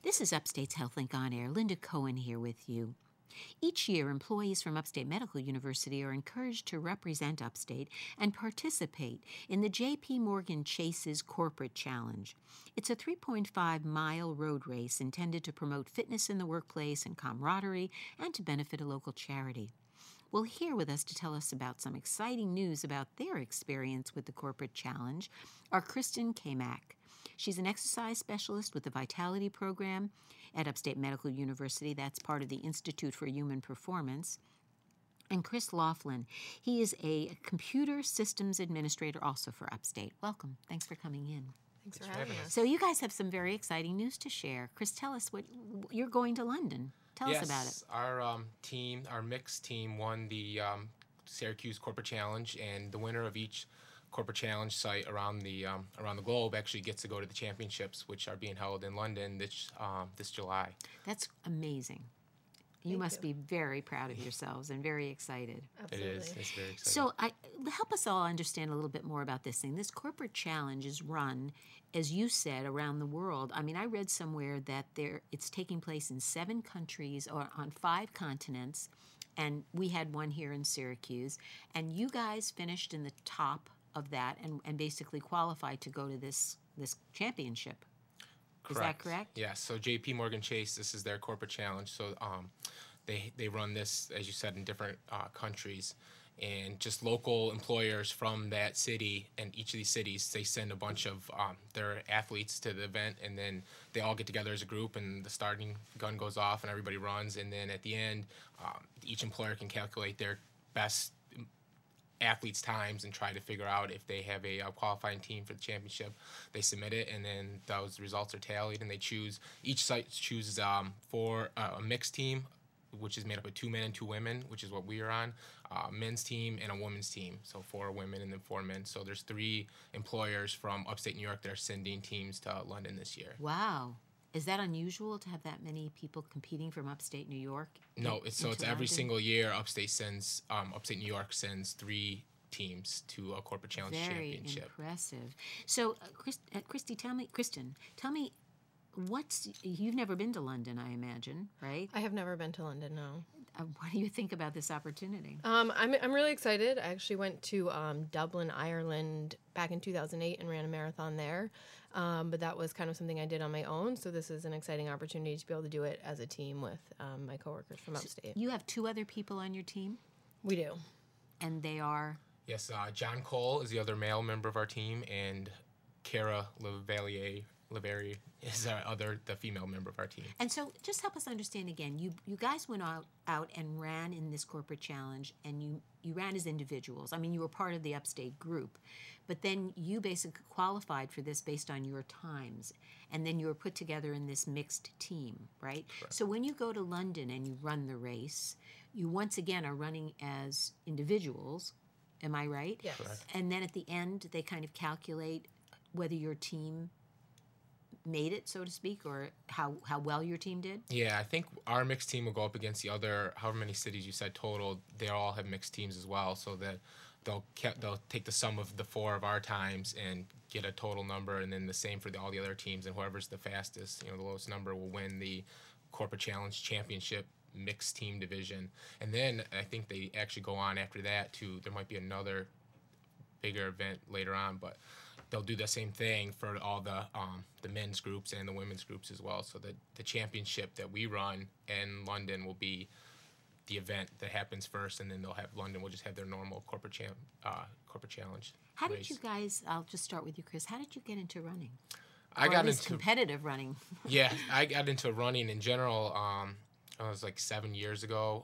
This is Upstate's HealthLink On Air. Linda Cohen here with you. Each year, employees from Upstate Medical University are encouraged to represent Upstate and participate in the J.P. Morgan Chase's Corporate Challenge. It's a 3.5-mile road race intended to promote fitness in the workplace and camaraderie and to benefit a local charity. Well, here with us to tell us about some exciting news about their experience with the Corporate Challenge are Kristen Kamak. She's an exercise specialist with the Vitality Program at Upstate Medical University. That's part of the Institute for Human Performance. And Chris Laughlin. He is a computer systems administrator also for Upstate. Welcome. Thanks for coming in. Thanks for having us. So you guys have some very exciting news to share. Chris, tell us what you're going to London. Tell us about it. Our team, our mixed team, won the Syracuse Corporate Challenge, and the winner of each Corporate Challenge site around the globe actually gets to go to the championships, which are being held in London this July. That's amazing. You must be very proud of yourselves and very excited. Absolutely. It is. It's very exciting. So help us all understand a little bit more about this thing. This Corporate Challenge is run, as you said, around the world. I mean, I read somewhere that it's taking place in 7 countries or on 5 continents, and we had one here in Syracuse. And you guys finished in the top of that and basically qualified to go to this championship. Is that correct? Yes. So J.P. Morgan Chase, this is their Corporate Challenge. So they run this, as you said, in different countries. And just local employers from that city and each of these cities, they send a bunch of their athletes to the event, and then they all get together as a group, and the starting gun goes off, and everybody runs. And then at the end, each employer can calculate their best athletes' times and try to figure out if they have a qualifying team for the championship. They submit it, and then those results are tallied, and they choose. Each site chooses for a mixed team, which is made up of 2 men and 2 women, which is what we are on, men's team and a women's team, so 4 women and then 4 men. So there's 3 employers from upstate New York that are sending teams to London this year. Wow. Is that unusual to have that many people competing from upstate New York? No, it's every single year upstate New York sends 3 teams to a Corporate Challenge championship. Very impressive. So, Kristen, tell me, you've never been to London, I imagine, right? I have never been to London, no. What do you think about this opportunity? I'm really excited. I actually went to Dublin, Ireland back in 2008 and ran a marathon there. But that was kind of something I did on my own. So this is an exciting opportunity to be able to do it as a team with my coworkers from upstate. You have 2 other people on your team? We do. And they are? Yes, John Cole is the other male member of our team, and Cara Leverrier is the female member of our team. And so just help us understand again, you guys went out and ran in this Corporate Challenge, and you ran as individuals. I mean, you were part of the Upstate group, but then you basically qualified for this based on your times, and then you were put together in this mixed team, right? Correct. So when you go to London and you run the race, you once again are running as individuals, am I right? Yes. Correct. And then at the end, they kind of calculate whether your team made it, so to speak, or how well your team did? Yeah, I think our mixed team will go up against the other, however many cities you said total, they all have mixed teams as well, so that they'll take the sum of the 4 of our times and get a total number, and then the same for all the other teams, and whoever's the fastest, the lowest number will win the Corporate Challenge Championship mixed team division. And then I think they actually go on after that to, there might be another bigger event later on, but they'll do the same thing for all the men's groups and the women's groups as well. So the championship that we run in London will be the event that happens first, and then London will just have their normal corporate challenge. How race. did you guys? I'll just start with you, Chris. How did you get into running? I got into competitive running. Yeah, I got into running in general. I was like 7 years ago.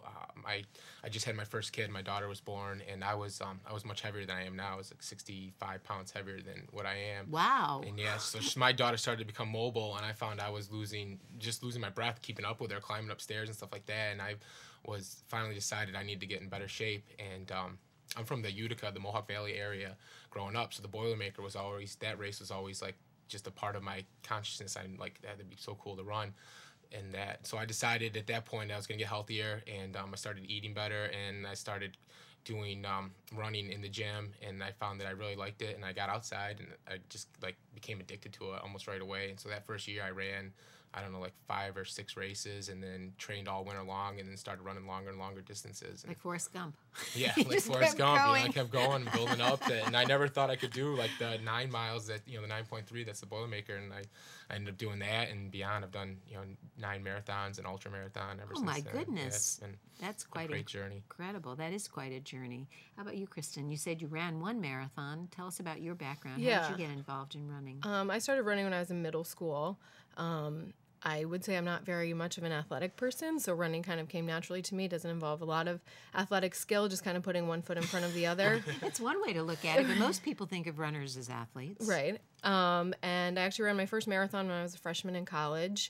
I just had my first kid. My daughter was born, and I was much heavier than I am now. I was like 65 pounds heavier than what I am. Wow. And yeah, so my daughter started to become mobile, and I found I was losing my breath keeping up with her, climbing upstairs and stuff like that. And I was finally decided I need to get in better shape. And I'm from the Utica, the Mohawk Valley area, growing up. So the Boilermaker that race was always like just a part of my consciousness. I'm like, that'd be so cool to run. And so I decided at that point I was going to get healthier, and I started eating better, and I started doing running in the gym, and I found that I really liked it, and I got outside, and I just became addicted to it almost right away. And so that first year I ran I don't know, like 5 or 6 races, and then trained all winter long, and then started running longer and longer distances. And Like Forrest Gump. yeah, You like just Forrest kept Gump. You know, I going. kept going, building up, and I never thought I could do like the 9 miles that the 9.3 that's the Boilermaker, and I ended up doing that and beyond. I've done 9 marathons and ultra marathon ever Oh since my then. goodness. Yeah, it's been That's a quite great journey. incredible. That is quite a journey. How about you, Kristen? You said you ran one marathon. Tell us about your background. How Yeah. did you get involved in running? I started running when I was in middle school. I would say I'm not very much of an athletic person, so running kind of came naturally to me. It doesn't involve a lot of athletic skill, just kind of putting one foot in front of the other. It's one way to look at it, but most people think of runners as athletes. Right. And I actually ran my first marathon when I was a freshman in college,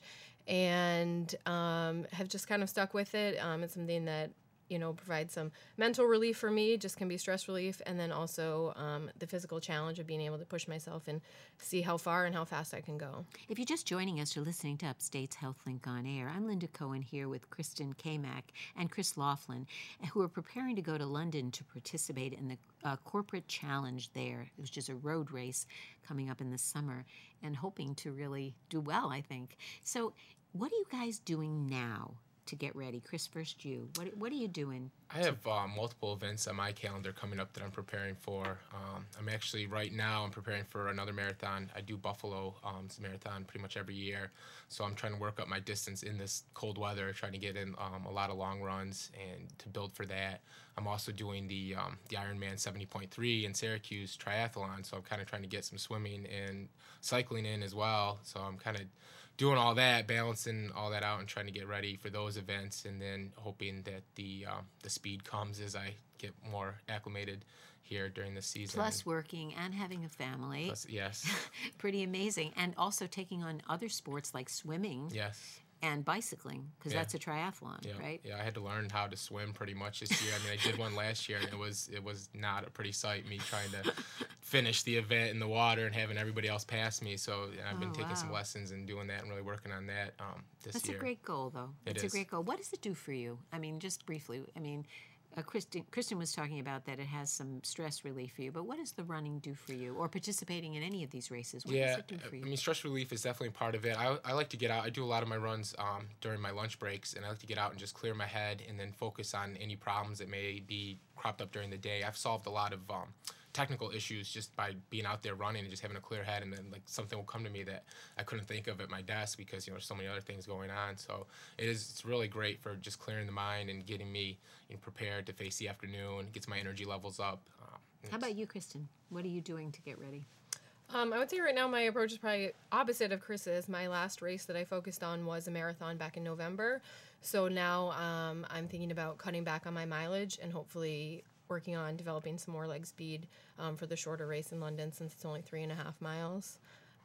and have just kind of stuck with it. It's something that provides some mental relief for me, just can be stress relief, and then also the physical challenge of being able to push myself and see how far and how fast I can go. If you're just joining us, you're listening to Upstate's HealthLink on Air. I'm Linda Cohen here with Kristen Kamak and Chris Laughlin, who are preparing to go to London to participate in the corporate challenge there, which is a road race coming up in the summer, and hoping to really do well, I think. So what are you guys doing now to get ready? Chris, first you. What are you doing? I have multiple events on my calendar coming up that I'm preparing for. I'm actually right now I'm preparing for another marathon. I do Buffalo marathon pretty much every year, so I'm trying to work up my distance in this cold weather, trying to get in a lot of long runs and to build for that. I'm also doing the Ironman 70.3 in Syracuse triathlon, so I'm kind of trying to get some swimming and cycling in as well. So I'm kind of doing all that, balancing all that out, and trying to get ready for those events, and then hoping that the speed comes as I get more acclimated here during the season. Plus working and having a family. Yes. Pretty amazing. And also taking on other sports like swimming Yes. and bicycling, because Yeah. that's a triathlon, Yeah. right? Yeah, I had to learn how to swim pretty much this year. I mean, I did one last year, and it was not a pretty sight, me trying to finish the event in the water and having everybody else pass me. So I've been taking some wow. lessons and doing that and really working on that this That's year. a great goal, though. It It's a is. great goal. What does it do for you? I mean, just briefly. I mean, Kristen was talking about that it has some stress relief for you, but what does the running do for you, or participating in any of these races? What does it do for you? I mean, stress relief is definitely part of it. I like to get out. I do a lot of my runs during my lunch breaks, and I like to get out and just clear my head and then focus on any problems that may be cropped up during the day. I've solved a lot of technical issues just by being out there running and just having a clear head, and then like something will come to me that I couldn't think of at my desk because there's so many other things going on. So it's really great for just clearing the mind and getting me prepared to face the afternoon, gets my energy levels up. How about you, Kristen? What are you doing to get ready? I would say right now my approach is probably opposite of Chris's. My last race that I focused on was a marathon back in November. So now I'm thinking about cutting back on my mileage and hopefully working on developing some more leg speed for the shorter race in London, since it's only 3.5 miles.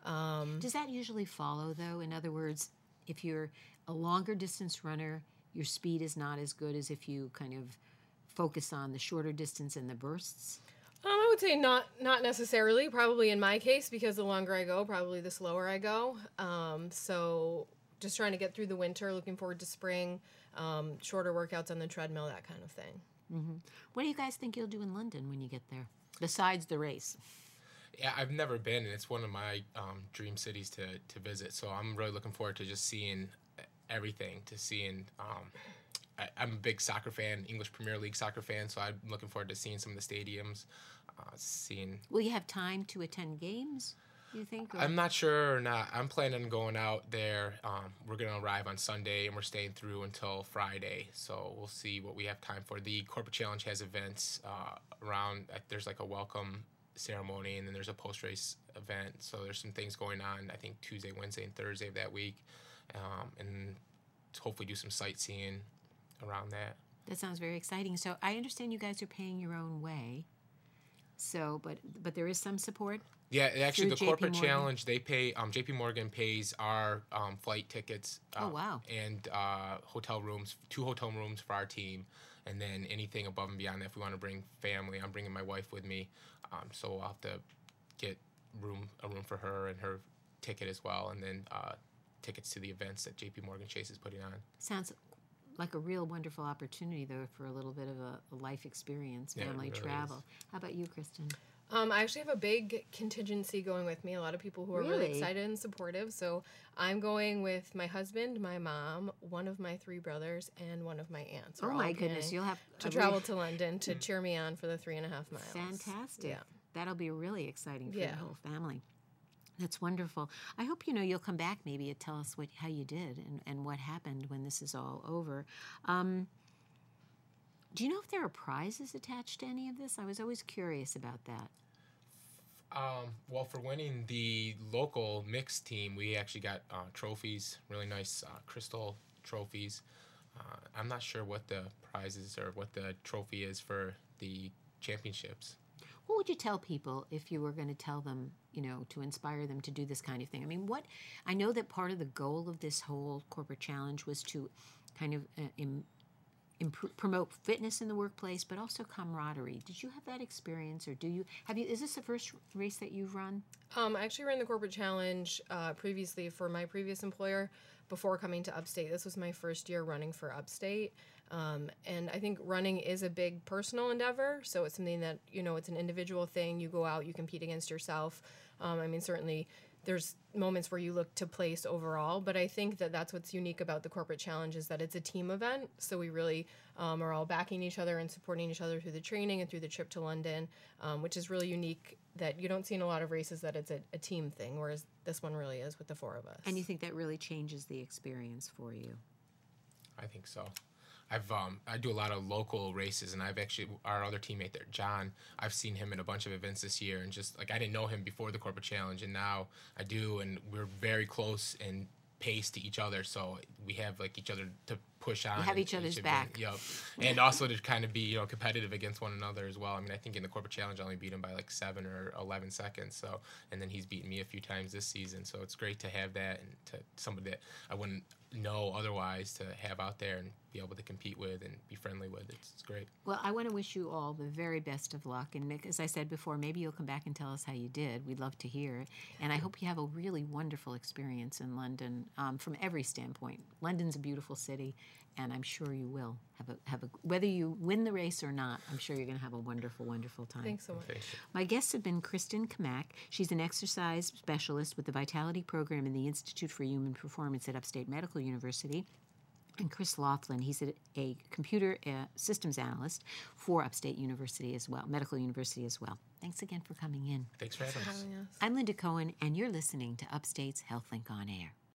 Does that usually follow, though? In other words, if you're a longer distance runner, your speed is not as good as if you kind of focus on the shorter distance and the bursts? I would say not necessarily. Probably in my case, because the longer I go, probably the slower I go. So just trying to get through the winter, looking forward to spring, shorter workouts on the treadmill, that kind of thing. Mm-hmm. What do you guys think you'll do in London when you get there, besides the race? Yeah, I've never been, and it's one of my dream cities to visit. So I'm really looking forward to just seeing everything, to seeing. I'm a big soccer fan, English Premier League soccer fan, so I'm looking forward to seeing some of the stadiums, seeing. Will you have time to attend games, do you think? Or? I'm not sure or not. I'm planning on going out there. We're going to arrive on Sunday, and we're staying through until Friday. So we'll see what we have time for. The Corporate Challenge has events around. There's like a welcome ceremony, and then there's a post-race event. So there's some things going on, I think, Tuesday, Wednesday, and Thursday of that week. And hopefully do some sightseeing around that. That sounds very exciting. So I understand you guys are paying your own way. So, but there is some support? Yeah, actually, the Through Corporate JP Morgan? Challenge, they pay, JP Morgan pays our flight tickets. Oh, wow. And hotel rooms, 2 hotel rooms for our team. And then anything above and beyond that, if we want to bring family, I'm bringing my wife with me. So I'll have to get a room for her and her ticket as well. And then tickets to the events that JP Morgan Chase is putting on. Sounds like a real wonderful opportunity, though, for a little bit of a life experience, Yeah, it family really travel. is. How about you, Kristen? I actually have a big contingency going with me. A lot of people who are really Really? excited and supportive. So I'm going with my husband, my mom, one of my 3 brothers, and one of my aunts. We're Oh all my goodness, planning you'll have to a travel to London to cheer me on for the 3.5 miles. fantastic. Yeah. That'll be really exciting for Yeah. the whole family. That's wonderful. I hope you'll come back maybe and tell us how you did and what happened when this is all over. Do you know if there are prizes attached to any of this? I was always curious about that. Well, for winning the local mixed team, we actually got trophies, really nice crystal trophies. I'm not sure what the prizes or what the trophy is for the championships. What would you tell people if you were going to tell them, to inspire them to do this kind of thing? I mean, I know that part of the goal of this whole corporate challenge was to kind of promote fitness in the workplace, but also camaraderie. Did you have that experience, or is this the first race that you've run? I actually ran the corporate challenge previously for my previous employer before coming to Upstate. This was my first year running for Upstate. And I think running is a big personal endeavor. So it's something that, it's an individual thing. You go out, you compete against yourself. Certainly there's moments where you look to place overall, but I think that that's what's unique about the corporate challenge is that it's a team event. So we really are all backing each other and supporting each other through the training and through the trip to London, which is really unique that you don't see in a lot of races that it's a team thing, whereas this one really is with the 4 of us. And you think that really changes the experience for you? I think so. I do a lot of local races, and I've actually our other teammate there, John. I've seen him in a bunch of events this year, and just like I didn't know him before the corporate challenge, and now I do, and we're very close in pace to each other, so we have like each other to push on. You have each other's back. Yep, and also to kind of be competitive against one another as well. I mean, I think in the corporate challenge I only beat him by like 7 or 11 seconds. So, and then he's beaten me a few times this season. So it's great to have that and to somebody that I wouldn't know otherwise to have out there and be able to compete with and be friendly with. It's great. Well, I want to wish you all the very best of luck. And Mick, as I said before, maybe you'll come back and tell us how you did. We'd love to hear. And I hope you have a really wonderful experience in London from every standpoint. London's a beautiful city, and I'm sure you will have a whether you win the race or not, I'm sure you're going to have a wonderful, wonderful time. Thanks so much. Thank you. My guests have been Kristen Kamak. She's an exercise specialist with the Vitality Program in the Institute for Human Performance at Upstate Medical University. And Chris Laughlin, he's a computer systems analyst for Upstate University as well, Medical University as well. Thanks again for coming in. Thanks for having us. Having us. I'm Linda Cohen, and you're listening to Upstate's HealthLink on Air.